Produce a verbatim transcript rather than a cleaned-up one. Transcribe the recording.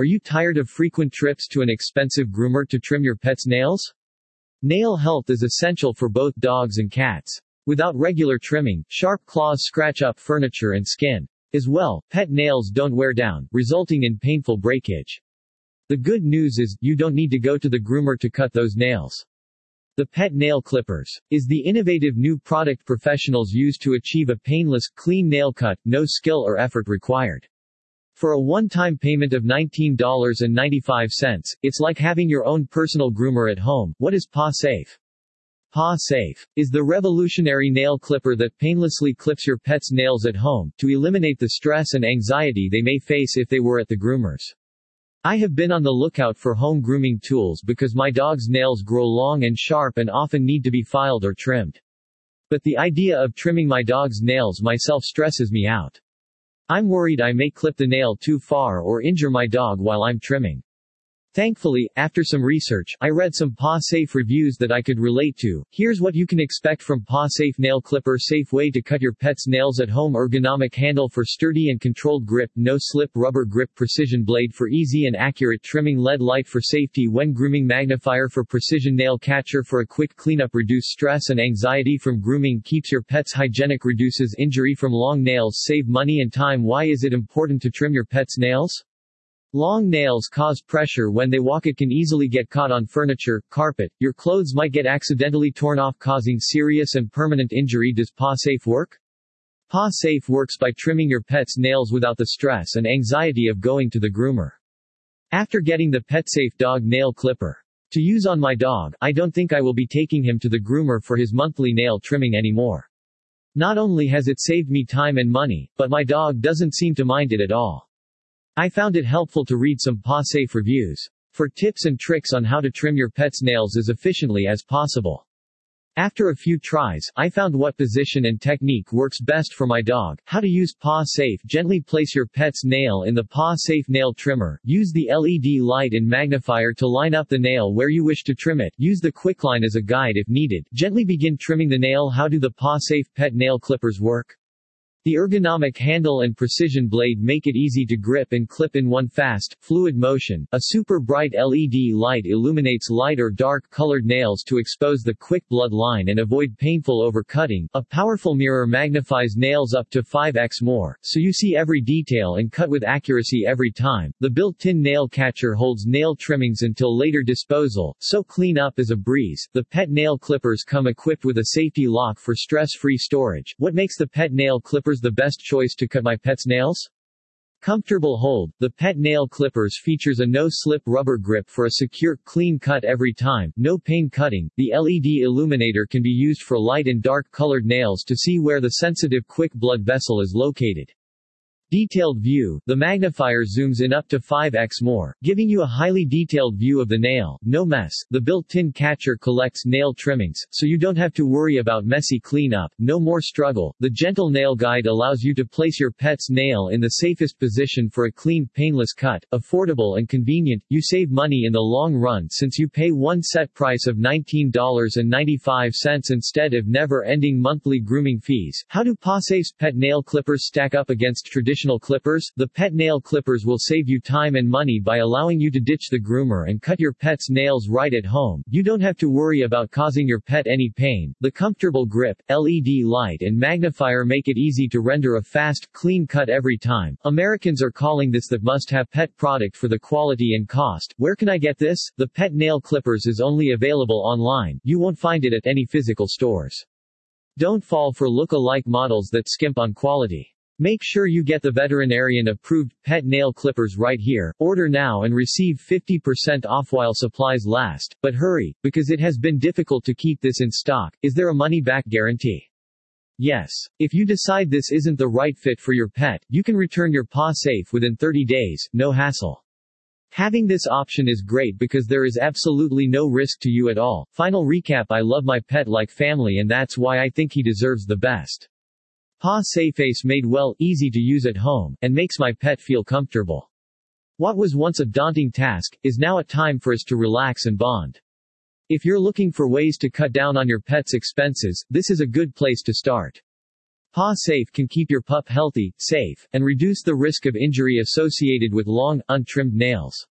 Are you tired of frequent trips to an expensive groomer to trim your pet's nails? Nail health is essential for both dogs and cats. Without regular trimming, sharp claws scratch up furniture and skin. As well, pet nails don't wear down, resulting in painful breakage. The good news is, you don't need to go to the groomer to cut those nails. The Pet Nail Clippers is the innovative new product professionals use to achieve a painless, clean nail cut, no skill or effort required. For a one-time payment of nineteen dollars and ninety-five cents, it's like having your own personal groomer at home. What is Paw Safe? Paw Safe is the revolutionary nail clipper that painlessly clips your pet's nails at home, to eliminate the stress and anxiety they may face if they were at the groomers. I have been on the lookout for home grooming tools because my dog's nails grow long and sharp and often need to be filed or trimmed. But the idea of trimming my dog's nails myself stresses me out. I'm worried I may clip the nail too far or injure my dog while I'm trimming. Thankfully, after some research, I read some Paw Safe reviews that I could relate to. Here's what you can expect from Paw Safe Nail Clipper: safe way to cut your pet's nails at home, ergonomic handle for sturdy and controlled grip, no slip rubber grip, precision blade for easy and accurate trimming, L E D light for safety when grooming, magnifier for precision, nail catcher for a quick cleanup, reduce stress and anxiety from grooming, keeps your pets hygienic, reduces injury from long nails, save money and time. Why is it important to trim your pet's nails? Long nails cause pressure when they walk. It can easily get caught on furniture, carpet, your clothes might get accidentally torn off, causing serious and permanent injury. Does Paw Safe work? Paw Safe works by trimming your pet's nails without the stress and anxiety of going to the groomer. After getting the PetSafe Dog Nail Clipper to use on my dog, I don't think I will be taking him to the groomer for his monthly nail trimming anymore. Not only has it saved me time and money, but my dog doesn't seem to mind it at all. I found it helpful to read some Paw Safe reviews for tips and tricks on how to trim your pet's nails as efficiently as possible. After a few tries, I found what position and technique works best for my dog. How to use Paw Safe: gently place your pet's nail in the Paw Safe nail trimmer. Use the L E D light and magnifier to line up the nail where you wish to trim it. Use the quicklime as a guide if needed. Gently begin trimming the nail. How do the Paw Safe pet nail clippers work? The ergonomic handle and precision blade make it easy to grip and clip in one fast, fluid motion. A super bright L E D light illuminates light or dark colored nails to expose the quick blood line and avoid painful overcutting. A powerful mirror magnifies nails up to five x more, so you see every detail and cut with accuracy every time. The built-in nail catcher holds nail trimmings until later disposal, so clean up is a breeze. The pet nail clippers come equipped with a safety lock for stress-free storage. What makes the pet nail clipper the best choice to cut my pet's nails? Comfortable hold. The Pet Nail Clippers features a no-slip rubber grip for a secure, clean cut every time. No pain cutting. The L E D illuminator can be used for light and dark colored nails to see where the sensitive quick blood vessel is located. Detailed view. The magnifier zooms in up to five x more, giving you a highly detailed view of the nail. No mess. The built-in catcher collects nail trimmings, so you don't have to worry about messy cleanup. No more struggle. The gentle nail guide allows you to place your pet's nail in the safest position for a clean, painless cut. Affordable and convenient. You save money in the long run since you pay one set price of nineteen dollars and ninety-five cents instead of never-ending monthly grooming fees. How do Paw Safe's pet nail clippers stack up against traditional clippers? The pet nail clippers will save you time and money by allowing you to ditch the groomer and cut your pet's nails right at home. You don't have to worry about causing your pet any pain. The comfortable grip, L E D light and magnifier make it easy to render a fast, clean cut every time. Americans are calling this the must-have pet product for the quality and cost. Where can I get this? The pet nail clippers is only available online. You won't find it at any physical stores. Don't fall for look-alike models that skimp on quality. Make sure you get the veterinarian-approved pet nail clippers right here. Order now and receive fifty percent off while supplies last. But hurry, because it has been difficult to keep this in stock. Is there a money-back guarantee? Yes. If you decide this isn't the right fit for your pet, you can return your Paw Safe within thirty days, no hassle. Having this option is great because there is absolutely no risk to you at all. Final recap: I love my pet like family, and that's why I think he deserves the best. Paw Safe is made well, easy to use at home, and makes my pet feel comfortable. What was once a daunting task, is now a time for us to relax and bond. If you're looking for ways to cut down on your pet's expenses, this is a good place to start. Paw Safe can keep your pup healthy, safe, and reduce the risk of injury associated with long, untrimmed nails.